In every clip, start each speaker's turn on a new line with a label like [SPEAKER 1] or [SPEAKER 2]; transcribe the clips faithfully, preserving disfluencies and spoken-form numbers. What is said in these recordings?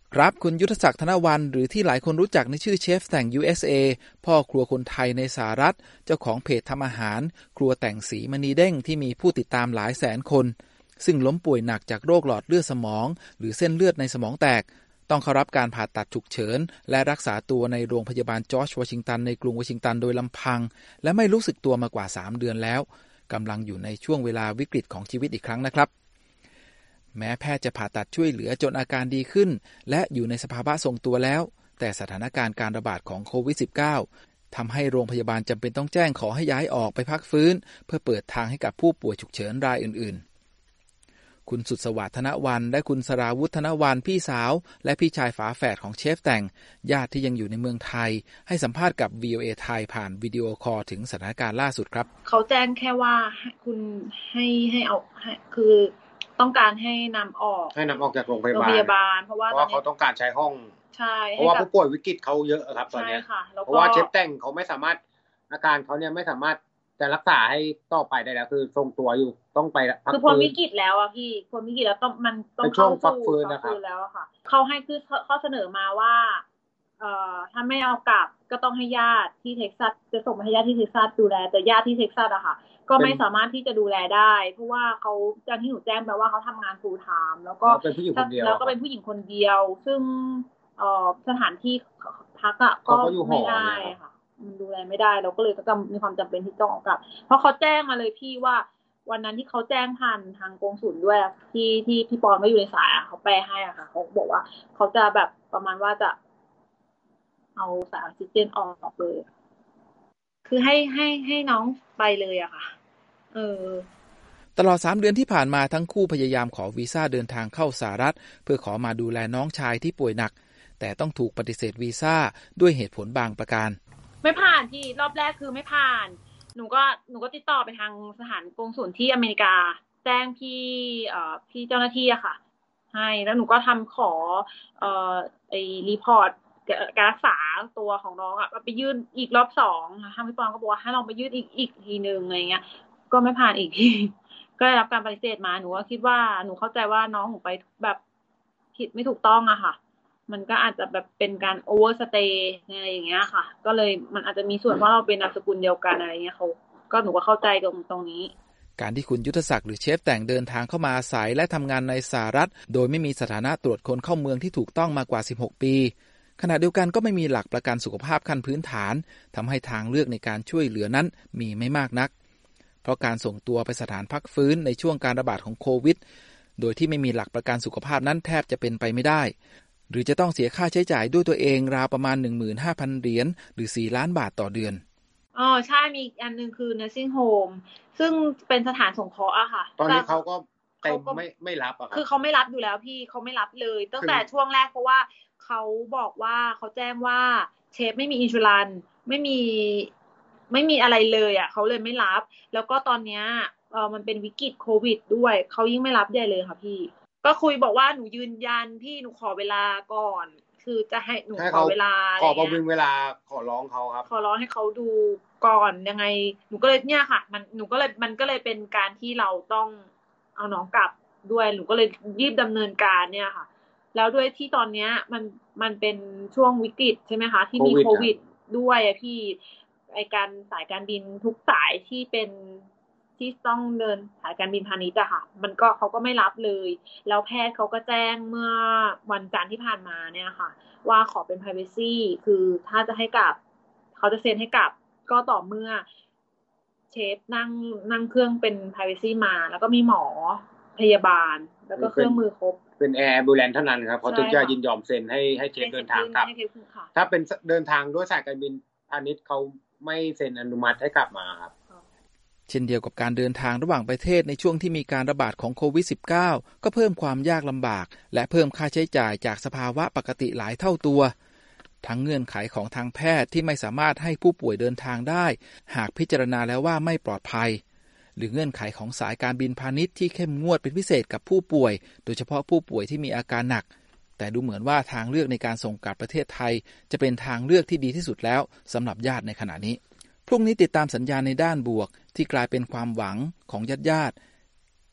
[SPEAKER 1] ครับคุณยุทธศักดิ์ธนวรรณหรือที่หลายคนรู้จักในชื่อเชฟแต่ง ยู เอส เอ พ่อครัวคนไทยในสหรัฐเจ้าของเพจทำอาหารครัวแต่งสีมณีเด้งที่มีผู้ติดตามหลายแสนคนซึ่งล้มป่วยหนักจากโรคหลอดเลือดสมองหรือเส้นเลือดในสมองแตกต้องเข้ารับการผ่าตัดฉุกเฉินและรักษาตัวในโรงพยาบาลจอร์จวอชิงตันในกรุงวอชิงตันโดยลำพังและไม่รู้สึกตัวมากว่าสามเดือนแล้วกำลังอยู่ในช่วงเวลาวิกฤตของชีวิตอีกครั้งนะครับแม้แพทย์จะผ่าตัดช่วยเหลือจนอาการดีขึ้นและอยู่ในสภาวะทรงตัวแล้วแต่สถานการณ์การระบาดของโควิด สิบเก้า ทำให้โรงพยาบาลจำเป็นต้องแจ้งขอให้ย้ายออกไปพักฟื้นเพื่อเปิดทางให้กับผู้ป่วยฉุกเฉินรายอื่นๆคุณสุดสวัสดิ์ธนวรรณและคุณสราวุฒิธนวรรณพี่สาวและพี่ชายฝาแฝดของเชฟแต่งญาติที่ยังอยู่ในเมืองไทยให้สัมภาษณ์กับ วี โอ เอ ไทยผ่านวิดีโอคอลถึงสถานการณ์ล่าสุดครับ
[SPEAKER 2] เขาแจ้งแค่ว่าคุณให้ให้เอาคือต้องการให้นำออก
[SPEAKER 3] ให้นำออกจากโรงพยา
[SPEAKER 2] บาลเพราะว่า
[SPEAKER 3] เขาต้องการใช้ห้อง
[SPEAKER 2] ใช่
[SPEAKER 3] เพราะว่าผู้ป่วยวิกฤตเขาเยอะครับตอนนี้เพราะว่าเชฟแต่งเขาไม่สามารถอาการเขาเนี่ยไม่สามารถจะรักษาให้ต่อไปได้แล้วคือทรงตัวอยู่ต้องไปพักฟื้น
[SPEAKER 2] คือพ้นวิกฤตแล้วอ่ะพี่พ้นวิกฤตแล้วต้องมันต้องเข้าสู่พักฟื้นแล้วค่ะเขาให้คือข้อเสนอมาว่าเอ่อถ้าไม่เอากลับก็ต้องให้ญาติที่เท็กซัสจะส่งมาให้ญาติที่เท็กซัสดูแลแต่ญาติที่เท็กซัสอะค่ะก็ไม่สามารถที่จะดูแลได้เพราะว่าเขาอย่างที่หนูแจ้งไปว่าเขาทำงาน full time แล้วก็
[SPEAKER 3] เป็นผู้หญิงคนเดียว
[SPEAKER 2] แล้วก็เป็นผู้หญิงคนเดียวซึ่งเอ่อสถานที่พักอะก็ไม่ได้ค่ะมันดูแลไม่ได้เราก็เลยก็มีความจำเป็นที่ต้องเอากลับเพราะเขาแจ้งมาเลยพี่ว่าวันนั้นที่เขาแจ้งผ่านทางกงสุลด้วยที่ที่พี่ปอนไม่อยู่ในสายเขาแปลให้อะค่ะเขาบอกว่าเขาจะแบบประมาณว่าจะเอาสายออกซิเจนออกเลยคือให้ให้ให้น้องไปเลยอะค่ะเออ
[SPEAKER 1] ตลอดสามเดือนที่ผ่านมาทั้งคู่พยายามขอวีซ่าเดินทางเข้าสหรัฐเพื่อขอมาดูแลน้องชายที่ป่วยหนักแต่ต้องถูกปฏิเสธวีซ่าด้วยเหตุผลบางประการ
[SPEAKER 2] ไม่ผ่านที่รอบแรกคือไม่ผ่านหนูก็หนูก็ติดต่อไปทางสถานกงสุลที่อเมริกาแจ้งพี่เอ่อพี่เจ้าหน้าที่อะค่ะให้แล้วหนูก็ทำขอเอ่อไอ้รีพอร์ตการรักษาตัวของน้องอะไปยื่นอีกรอบสองทางพี่ปอนก็บอกว่าให้ลองไปยื่นอีกอีกทีนึงอะไรเงี้ยก็ไม่ผ่านอีกทีก็ได้รับการปฏิเสธมาหนูก็คิดว่าหนูเข้าใจว่าน้องหนูไปแบบผิดไม่ถูกต้องอะค่ะมันก็อาจจะแบบเป็นการโอเวอร์สเตย์อะไรอย่างเงี้ยค่ะก็เลยมันอาจจะมีส่วนว่าเราเป็นนามสกุลเดียวกันอะไรเงี้ยเขาก็หนูก็เข้าใจตรงตรงนี้
[SPEAKER 1] การที่คุณยุทธศักดิ์หรือเชฟแต่งเดินทางเข้ามาอาศัยและทำงานในสหรัฐโดยไม่มีสถานะตรวจคนเข้าเมืองที่ถูกต้องมากว่าสิบหกปีขณะเดียวกันก็ไม่มีหลักประกันสุขภาพขั้นพื้นฐานทำให้ทางเลือกในการช่วยเหลือนั้นมีไม่มากนักเพราะการส่งตัวไปสถานพักฟื้นในช่วงการระบาดของโควิดโดยที่ไม่มีหลักประกันสุขภาพนั้นแทบจะเป็นไปไม่ได้หรือจะต้องเสียค่าใช้จ่ายด้วยตัวเองราวประมาณ หนึ่งหมื่นห้าพัน เหรียญหรือสี่ล้านบาทต่อเดือน
[SPEAKER 2] อ๋อใช่มีอันนึงคือ nursing home ซึ่งเป็นสถานสงเคราะห์อะค่ะ
[SPEAKER 3] ตอนนี้เขาก็เต็มไม่ไม่รับอะ
[SPEAKER 2] คือเขาไม่รับอยู่แล้วพี่เขาไม่รับเลยตั้งแต่ช่วงแรกเพราะว่าเขาบอกว่าเขาแจ้งว่าเชฟไม่มีอินชูรันไม่มีไม่มีอะไรเลยอ่ะเขาเลยไม่รับแล้วก็ตอนเนี้ยเออมันเป็นวิกฤตโควิดด้วยเขายิ่งไม่รับใหญ่เลยค่ะพี่ก็คุยบอกว่าหนูยืนยันพี่หนูขอเวลาก่อนคือจะให้หนูขอเวลา
[SPEAKER 3] ขอประวิงเวลาขอร้องเขาครับ
[SPEAKER 2] ขอร้องให้เขาดูก่อนยังไงหนูก็เลยเนี่ยค่ะมันหนูก็เลยมันก็เลยเป็นการที่เราต้องเอาน้องกลับด้วยหนูก็เลยรีบดำเนินการเนี่ยค่ะแล้วด้วยที่ตอนเนี้ยมันมันเป็นช่วงวิกฤตใช่ไหมคะที่มีโควิดด้วยอะพี่ไอการสายการบินทุกสายที่เป็นที่ต้องเดินสายการบินพาณิชย์อะค่ะมันก็เขาก็ไม่รับเลยแล้วแพทย์เขาก็แจ้งเมื่อวันจันทร์ที่ผ่านมาเนี่ยค่ะว่าขอเป็น privacy คือถ้าจะให้กลับเขาจะเซ็นให้กลับก็ต่อเมื่อเชฟนั่งนั่งเครื่องเป็น privacy มาแล้วก็มีหมอพยาบาลแล้วก็เครื่องมือครบ
[SPEAKER 3] เป็นแอร์แอมบูเลนซ์เท่านั้นครับเขาถึงจะยินยอมเซ็นให้ให้เชฟเดินทางกลับถ้าเป็นเดินทางด้วยสายการบินพาณิชย์เขาไม่เซ็นอนุมัติให้กลับมาครับ
[SPEAKER 1] เช่นเดียวกับการเดินทางระหว่างประเทศในช่วงที่มีการระบาดของโควิด สิบเก้า ก็เพิ่มความยากลำบากและเพิ่มค่าใช้จ่ายจากสภาวะปกติหลายเท่าตัวทั้งเงื่อนไขของทางแพทย์ที่ไม่สามารถให้ผู้ป่วยเดินทางได้หากพิจารณาแล้วว่าไม่ปลอดภัยหรือเงื่อนไขของสายการบินพาณิชย์ที่เข้มงวดเป็นพิเศษกับผู้ป่วยโดยเฉพาะผู้ป่วยที่มีอาการหนักแต่ดูเหมือนว่าทางเลือกในการส่งกลับประเทศไทยจะเป็นทางเลือกที่ดีที่สุดแล้วสำหรับญาติในขณะนี้พรุ่งนี้ติดตามสัญญาณในด้านบวกที่กลายเป็นความหวังของญาติ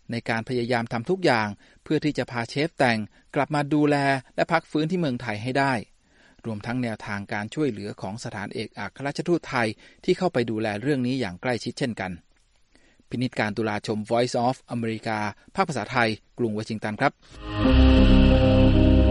[SPEAKER 1] ในการพยายามทำทุกอย่างเพื่อที่จะพาเชฟแต่งกลับมาดูแลและพักฟื้นที่เมืองไทยให้ได้รวมทั้งแนวทางการช่วยเหลือของสถานเอกอัครราชทูตไทยที่เข้าไปดูแลเรื่องนี้อย่างใกล้ชิดเช่นกันพินิจการตุลาชม Voice of America ภาคภาษาไทยกรุงวอชิงตันครับ